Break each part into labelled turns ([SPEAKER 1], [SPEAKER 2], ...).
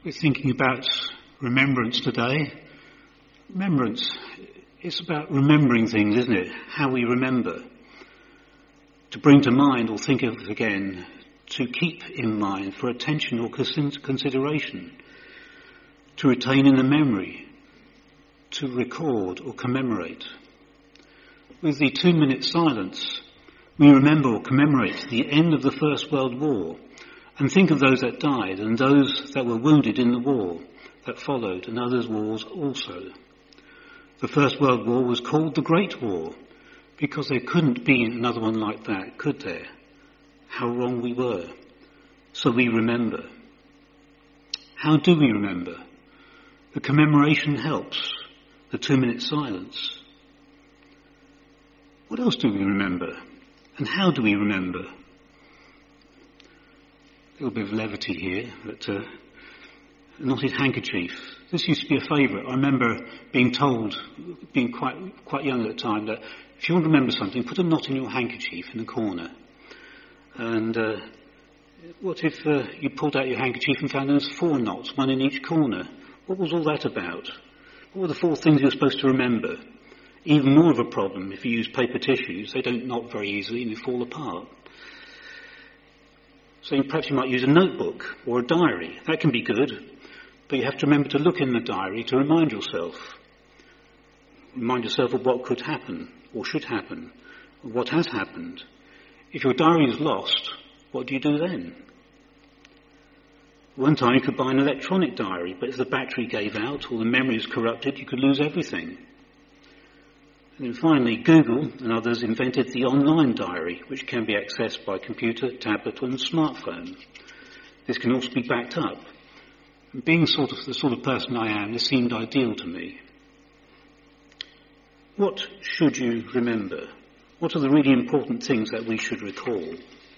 [SPEAKER 1] We're thinking about remembrance today. Remembrance, it's about remembering things, isn't it? How we remember. To bring to mind or think of again. To keep in mind for attention or consideration. To retain in the memory. To record or commemorate. With the 2-minute silence, we remember or commemorate the end of the First World War and think of those that died and those that were wounded in the war that followed and other wars also. The First World War was called the Great War because there couldn't be another one like that, could there? How wrong we were. So we remember. How do we remember? The commemoration helps. The 2-minute silence. What else do we remember? And how do we remember? A little bit of levity here, but a knotted handkerchief. This used to be a favourite. I remember being told, being quite young at the time, that if you want to remember something, put a knot in your handkerchief in the corner. And what if you pulled out your handkerchief and found there was 4 knots, one in each corner? What was all that about? What were the 4 things you were supposed to remember? Even more of a problem if you use paper tissues. They don't knot very easily and they fall apart. So perhaps you might use a notebook or a diary. That can be good, but you have to remember to look in the diary to remind yourself. Remind yourself of what could happen or should happen, or what has happened. If your diary is lost, what do you do then? One time you could buy an electronic diary, but if the battery gave out or the memory is corrupted, you could lose everything. And then finally, Google and others invented the online diary, which can be accessed by computer, tablet and smartphone. This can also be backed up. And being the sort of person I am, this seemed ideal to me. What should you remember? What are the really important things that we should recall?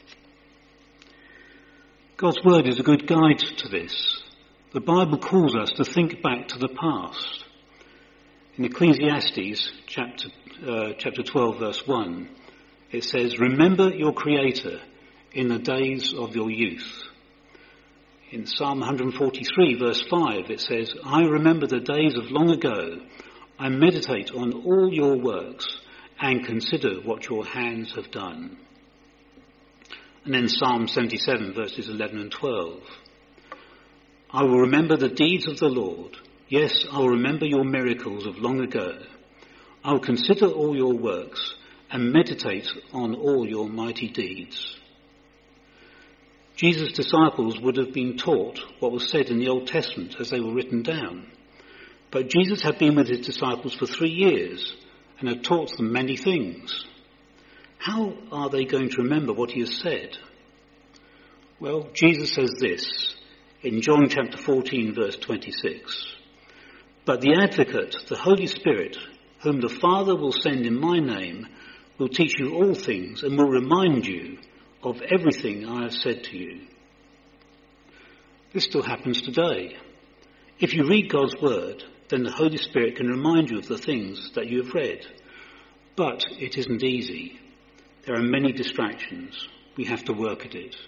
[SPEAKER 1] God's word is a good guide to this. The Bible calls us to think back to the past. In Ecclesiastes chapter 12 verse 1, it says, "Remember your Creator in the days of your youth." In Psalm 143 verse 5, it says, "I remember the days of long ago. I meditate on all your works and consider what your hands have done." And then Psalm 77 verses 11 and 12. "I will remember the deeds of the Lord. Yes, I will remember your miracles of long ago. I will consider all your works and meditate on all your mighty deeds." Jesus' disciples would have been taught what was said in the Old Testament as they were written down. But Jesus had been with his disciples for 3 years and had taught them many things. How are they going to remember what he has said? Well, Jesus says this in John chapter 14 verse 26. "But the Advocate, the Holy Spirit, whom the Father will send in my name, will teach you all things and will remind you of everything I have said to you." This still happens today. If you read God's word, then the Holy Spirit can remind you of the things that you have read. But it isn't easy. There are many distractions. We have to work at it.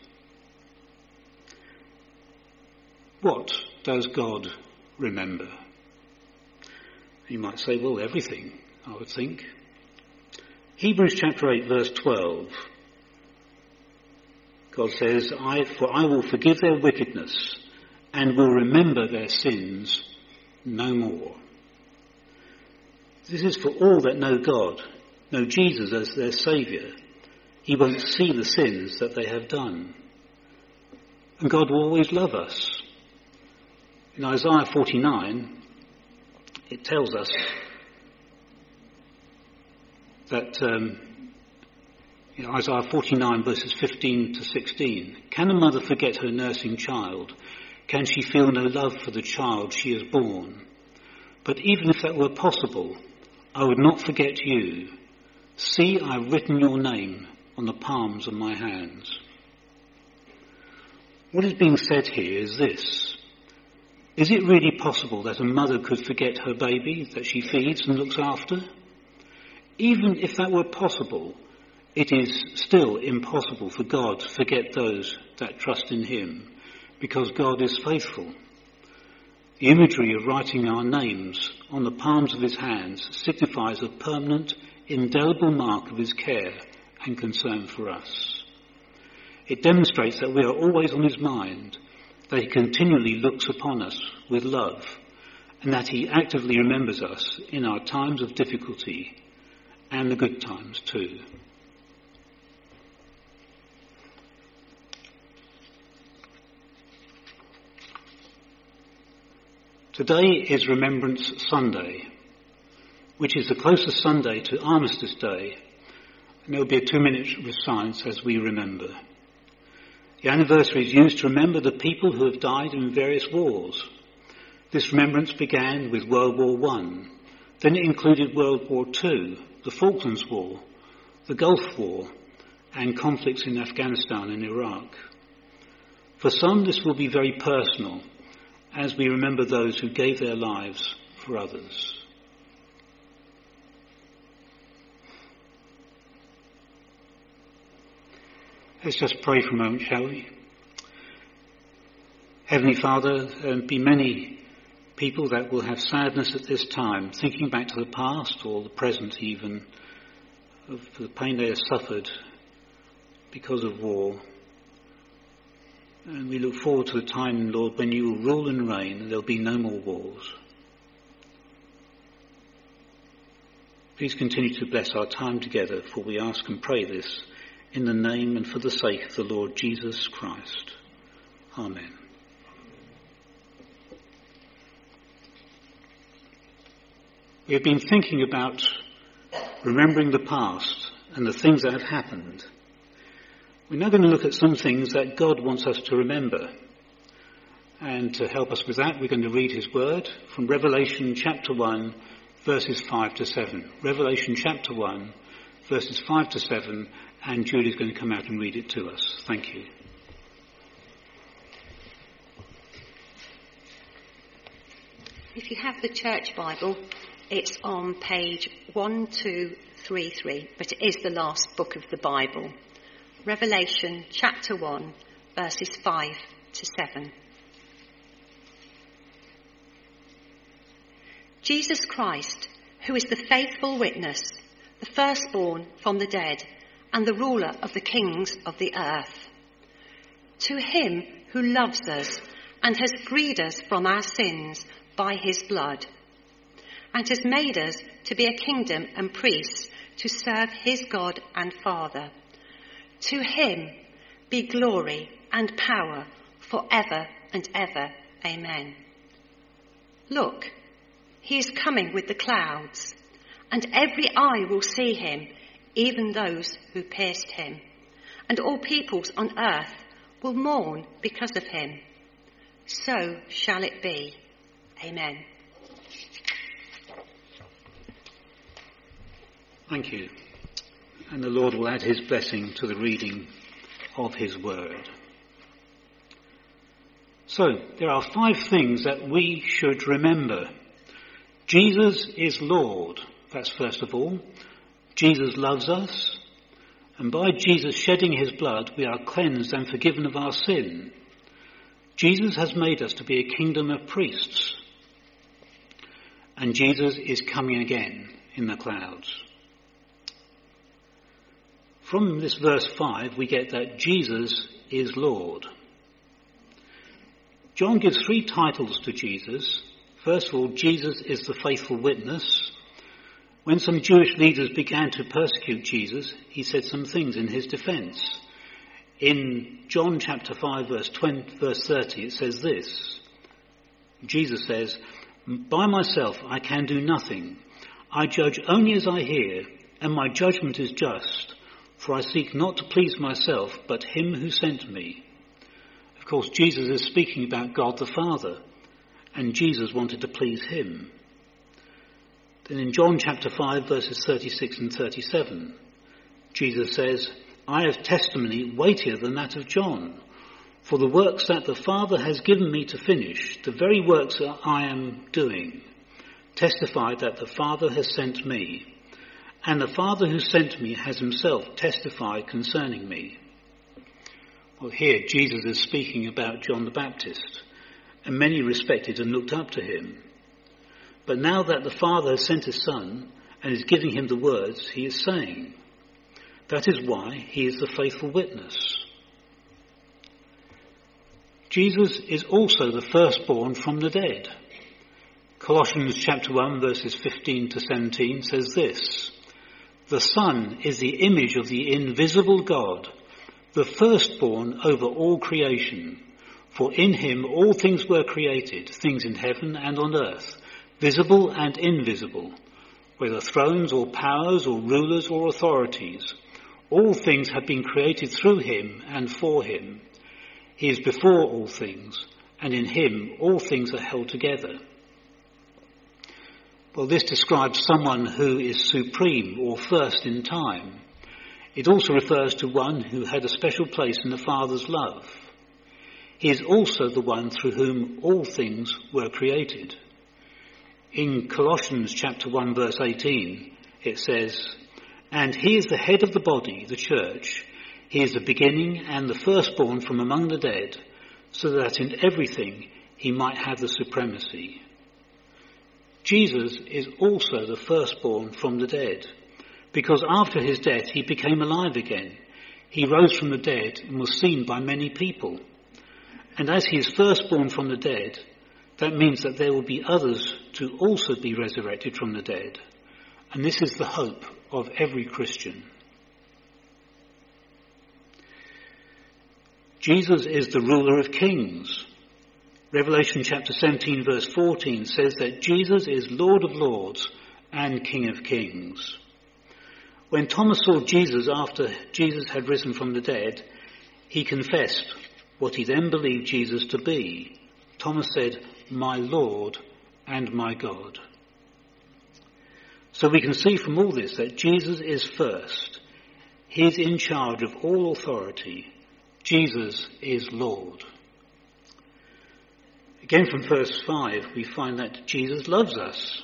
[SPEAKER 1] What does God remember? You might say, well, everything, I would think. Hebrews chapter 8 verse 12. God says, "For I will forgive their wickedness and will remember their sins no more." This is for all that know God, know Jesus as their Saviour. He won't see the sins that they have done. And God will always love us. In Isaiah 49, it tells us that Isaiah 49 verses 15 to 16, "Can a mother forget her nursing child? Can she feel no love for the child she has borne? But even if that were possible, I would not forget you. See, I have written your name on the palms of my hands." What is being said here is this. Is it really possible that a mother could forget her baby that she feeds and looks after? Even if that were possible, it is still impossible for God to forget those that trust in him, because God is faithful. The imagery of writing our names on the palms of his hands signifies a permanent, indelible mark of his care and concern for us. It demonstrates that we are always on his mind, that he continually looks upon us with love, and that he actively remembers us in our times of difficulty and the good times too. Today is Remembrance Sunday, which is the closest Sunday to Armistice Day, and there will be a 2-minute silence as we remember. The anniversary is used to remember the people who have died in various wars. This remembrance began with World War I, then it included World War II, the Falklands War, the Gulf War, and conflicts in Afghanistan and Iraq. For some, this will be very personal, as we remember those who gave their lives for others. Let's just pray for a moment, shall we? Heavenly Father, there be many people that will have sadness at this time, thinking back to the past or the present even, of the pain they have suffered because of war. And we look forward to the time, Lord, when you will rule and reign and there'll be no more wars. Please continue to bless our time together, for we ask and pray this in the name and for the sake of the Lord Jesus Christ. Amen. We have been thinking about remembering the past and the things that have happened. We're now going to look at some things that God wants us to remember. And to help us with that, we're going to read his word from Revelation chapter 1, verses 5 to 7. Revelation chapter 1, verses 5 to 7, and Julie's going to come out and read it to us. Thank you.
[SPEAKER 2] If you have the church Bible, it's on page 1233, but it is the last book of the Bible. Revelation chapter 1, verses 5 to 7. Jesus Christ, who is the faithful witness, the firstborn from the dead, and the ruler of the kings of the earth. To him who loves us and has freed us from our sins by his blood, and has made us to be a kingdom and priests to serve his God and Father. To him be glory and power forever and ever. Amen. Look, he is coming with the clouds, and every eye will see him, even those who pierced him. And all peoples on earth will mourn because of him. So shall it be. Amen.
[SPEAKER 1] Thank you. And the Lord will add his blessing to the reading of his word. So, there are 5 things that we should remember. Jesus is Lord. That's first of all. Jesus loves us. And by Jesus shedding his blood, we are cleansed and forgiven of our sin. Jesus has made us to be a kingdom of priests. And Jesus is coming again in the clouds. From this verse 5, we get that Jesus is Lord. John gives 3 titles to Jesus. First of all, Jesus is the faithful witness. When some Jewish leaders began to persecute Jesus, he said some things in his defence. In John chapter 5, verse 30, it says this. Jesus says, "By myself I can do nothing. I judge only as I hear, and my judgment is just. For I seek not to please myself, but him who sent me." Of course, Jesus is speaking about God the Father, and Jesus wanted to please him. Then in John chapter 5, verses 36 and 37, Jesus says, "I have testimony weightier than that of John. For the works that the Father has given me to finish, the very works that I am doing, testify that the Father has sent me. And the Father who sent me has himself testified concerning me." Well, here Jesus is speaking about John the Baptist. and many respected and looked up to him. But now that the Father has sent his Son and is giving him the words he is saying, that is why he is the faithful witness. Jesus is also the firstborn from the dead. Colossians chapter 1 verses 15 to 17 says this: "The Son is the image of the invisible God, the firstborn over all creation. For in him all things were created, things in heaven and on earth, visible and invisible, whether thrones or powers or rulers or authorities. All things have been created through him and for him. He is before all things, and in him all things are held together." Well, this describes someone who is supreme or first in time. It also refers to one who had a special place in the Father's love. He is also the one through whom all things were created. In Colossians chapter 1 verse 18, it says, "And he is the head of the body, the church. He is the beginning and the firstborn from among the dead, so that in everything he might have the supremacy." Jesus is also the firstborn from the dead, because after his death he became alive again. He rose from the dead and was seen by many people. And as he is firstborn from the dead, that means that there will be others to also be resurrected from the dead. And this is the hope of every Christian. Jesus is the ruler of kings. Revelation chapter 17 verse 14 says that Jesus is Lord of lords and King of kings. When Thomas saw Jesus after Jesus had risen from the dead, he confessed what he then believed Jesus to be. Thomas said, "My Lord and my God." So we can see from all this that Jesus is first. He is in charge of all authority. Jesus is Lord. Again from verse 5, we find that Jesus loves us.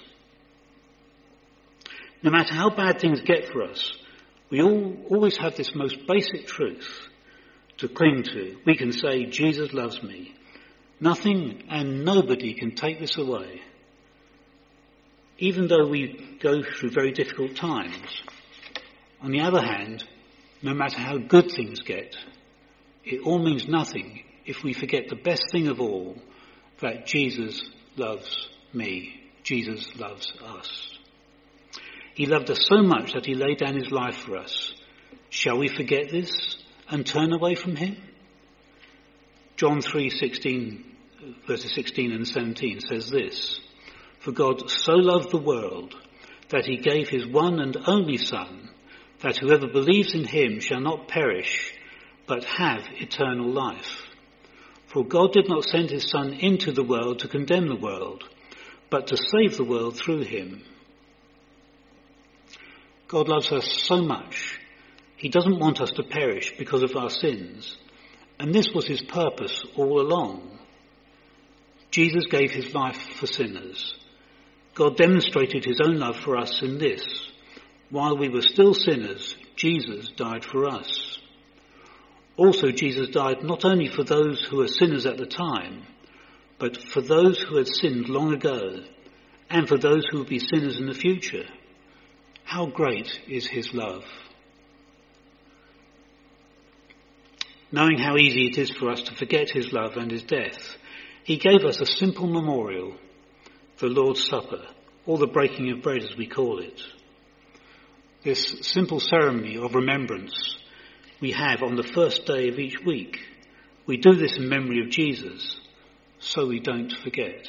[SPEAKER 1] No matter how bad things get for us, we always have this most basic truth to cling to. We can say, Jesus loves me. Nothing and nobody can take this away. Even though we go through very difficult times. On the other hand, no matter how good things get, it all means nothing if we forget the best thing of all, that Jesus loves me. Jesus loves us. He loved us so much that he laid down his life for us. Shall we forget this and turn away from him? John 3:16, verses 16 and 17 says this: "For God so loved the world that he gave his one and only Son, that whoever believes in him shall not perish, but have eternal life. For God did not send his Son into the world to condemn the world, but to save the world through him." God loves us so much. He doesn't want us to perish because of our sins. And this was his purpose all along. Jesus gave his life for sinners. God demonstrated his own love for us in this: while we were still sinners, Jesus died for us. Also, Jesus died not only for those who were sinners at the time, but for those who had sinned long ago, and for those who will be sinners in the future. How great is his love! Knowing how easy it is for us to forget his love and his death, he gave us a simple memorial, the Lord's Supper, or the breaking of bread as we call it. This simple ceremony of remembrance we have on the first day of each week. We do this in memory of Jesus, so we don't forget.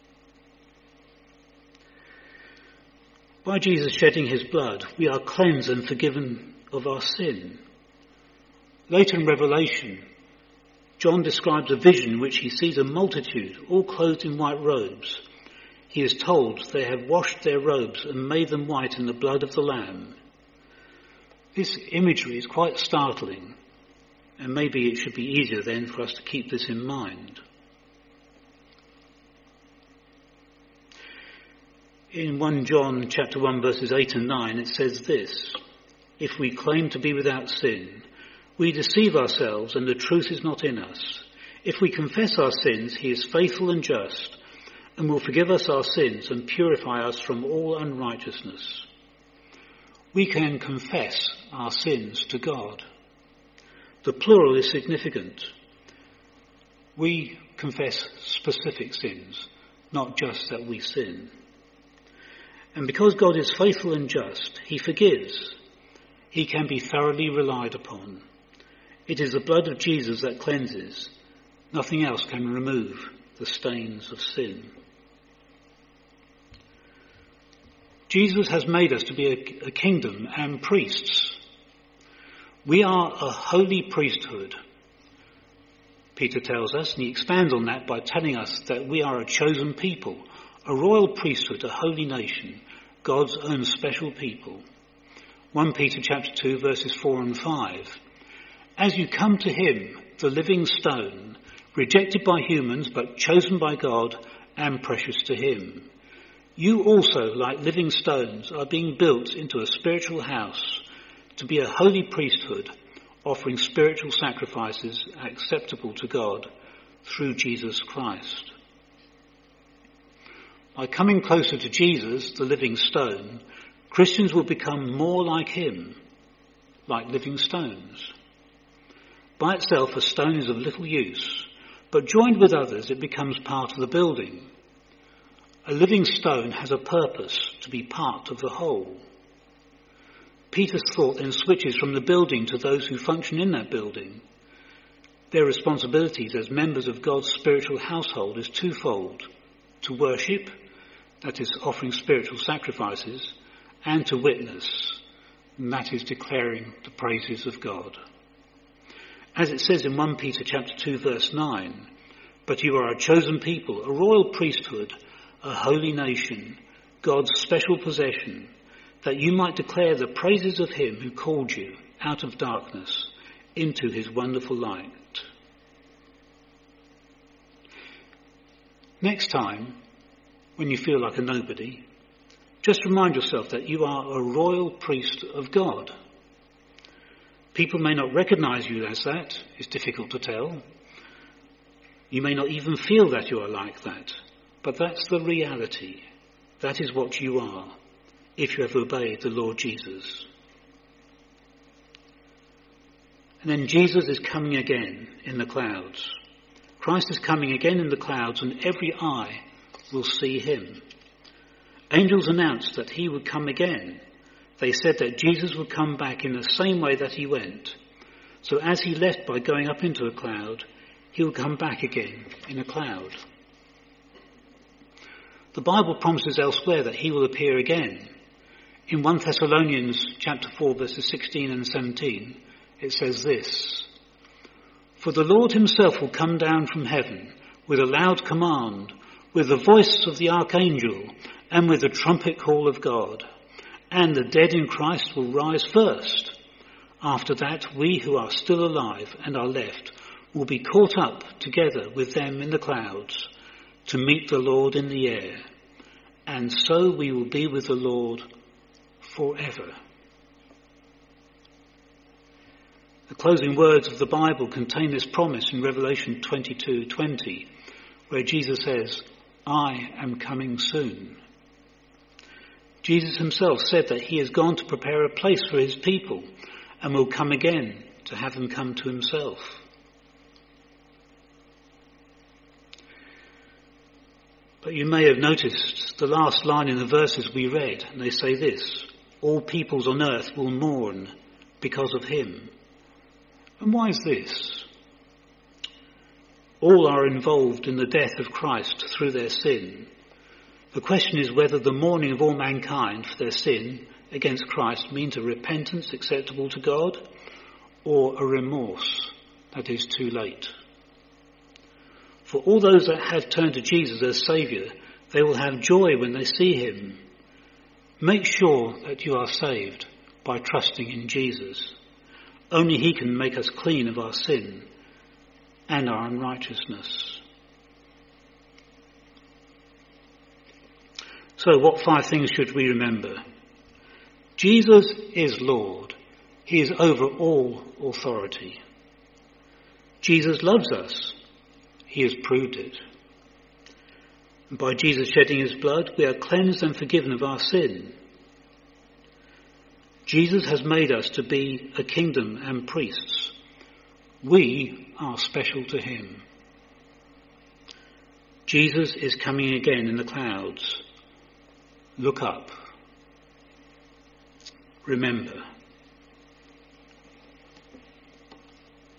[SPEAKER 1] By Jesus shedding his blood, we are cleansed and forgiven of our sin. Later in Revelation, John describes a vision in which he sees a multitude, all clothed in white robes. He is told they have washed their robes and made them white in the blood of the Lamb. This imagery is quite startling, and maybe it should be easier then for us to keep this in mind. In 1 John chapter 1 verses 8 and 9 it says this: "If we claim to be without sin, we deceive ourselves and the truth is not in us. If we confess our sins, he is faithful and just and will forgive us our sins and purify us from all unrighteousness. We can confess our sins to God. The plural is significant. We confess specific sins, not just that we sin. And because God is faithful and just, he forgives. He can be thoroughly relied upon. It is the blood of Jesus that cleanses. Nothing else can remove the stains of sin. Jesus has made us to be a kingdom and priests. We are a holy priesthood, Peter tells us, and he expands on that by telling us that we are a chosen people, a royal priesthood, a holy nation, God's own special people. 1 Peter chapter 2 verses 4 and 5. As you come to him, the living stone, rejected by humans but chosen by God and precious to him, you also, like living stones, are being built into a spiritual house to be a holy priesthood, offering spiritual sacrifices acceptable to God through Jesus Christ. By coming closer to Jesus, the living stone, Christians will become more like him, like living stones. By itself, a stone is of little use, but joined with others, it becomes part of the building. A living stone has a purpose to be part of the whole. Peter's thought then switches from the building to those who function in that building. Their responsibilities as members of God's spiritual household is twofold: to worship, that is offering spiritual sacrifices, and to witness, and that is declaring the praises of God. As it says in 1 Peter chapter 2 verse 9, but you are a chosen people, a royal priesthood, a holy nation, God's special possession, that you might declare the praises of him who called you out of darkness into his wonderful light. Next time, when you feel like a nobody, just remind yourself that you are a royal priest of God. People may not recognize you as that. It's difficult to tell. You may not even feel that you are like that. But that's the reality. That is what you are, if you have obeyed the Lord Jesus. And then Jesus is coming again in the clouds. Christ is coming again in the clouds, and every eye will see him. Angels announced that he would come again. They said that Jesus would come back in the same way that he went. So as he left by going up into a cloud, he will come back again in a cloud. The Bible promises elsewhere that he will appear again. In 1 Thessalonians chapter 4 verses 16 and 17, it says this: For the Lord himself will come down from heaven with a loud command, with the voice of the archangel, and with the trumpet call of God. And the dead in Christ will rise first. After that, we who are still alive and are left will be caught up together with them in the clouds to meet the Lord in the air, and so we will be with the Lord forever. The closing words of the Bible contain this promise in Revelation 22:20, where Jesus says, I am coming soon. Jesus himself said that he has gone to prepare a place for his people and will come again to have them come to himself. But you may have noticed the last line in the verses we read, and they say this: all peoples on earth will mourn because of him. And why is this? All are involved in the death of Christ through their sin. The question is whether the mourning of all mankind for their sin against Christ means a repentance acceptable to God, or a remorse that is too late. For all those that have turned to Jesus as Saviour, they will have joy when they see him. Make sure that you are saved by trusting in Jesus. Only he can make us clean of our sin and our unrighteousness. So what 5 things should we remember? Jesus is Lord. He is over all authority. Jesus loves us. He has proved it. And by Jesus shedding his blood, we are cleansed and forgiven of our sin. Jesus has made us to be a kingdom and priests. We are special to him. Jesus is coming again in the clouds. Look up. Remember.